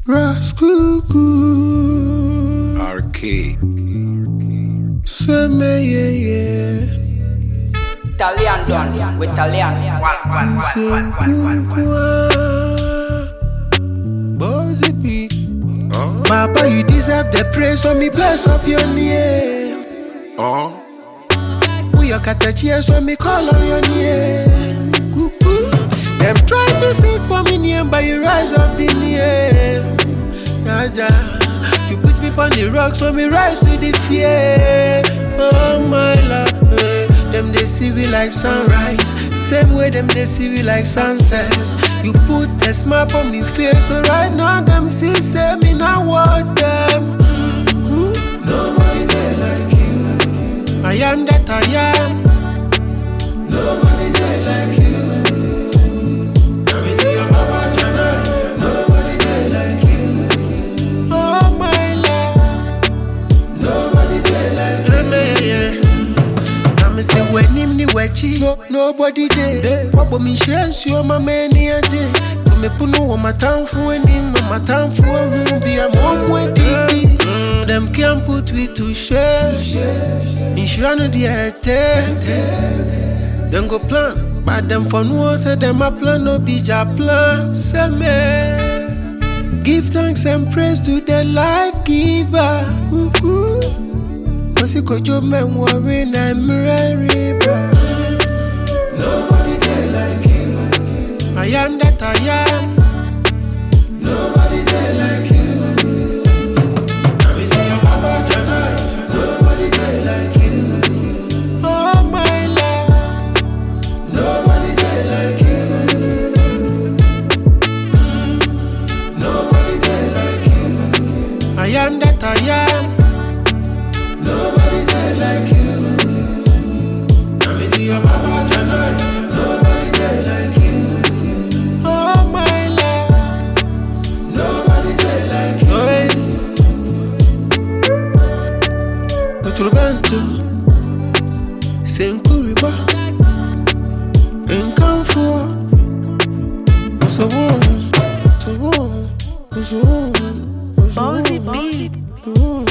Raskuku Arcade Seme Italian done with Italian. Bozy beat. Papa, you deserve the praise when me bless up your name. We are cut the cheers when me call on your name. Them try to sing for me name, but you rise up the name. Jaja, you put me on the rocks when me rise to the fear. Oh my love, them they see we like sunrise. Same way them they see we like sunset. You put a smile on me face, so right now them see say me now what them. Nobody there like you. I am that I am. Nobody there like you. Let me see your papa tonight. Nobody there like you. Oh my love. Nobody there like you. Let me say when him ni wechi. Nobody there. What me insurance you my man here. To me puno wa matamfu eni ma matamfu hu be a mom wedi. Them can't put we to share. Insurance the Then go plan, but them for no say them a plan no be ja plan. Say me, give thanks and praise to the life giver. Cuckoo, cause you could your memory na river. Nobody there like you. I am that I am. Nobody there like you. Let me see your papa tonight. Nobody there like you. Oh my love. Nobody there like you. Nobody there like you. I am that I am. Nobody there like you. Let me see your papa tonight. Nobody there like you. Oh my love. Nobody there like you. Uturbantu Senkuriba Enkamfu So warm. Bozy beat.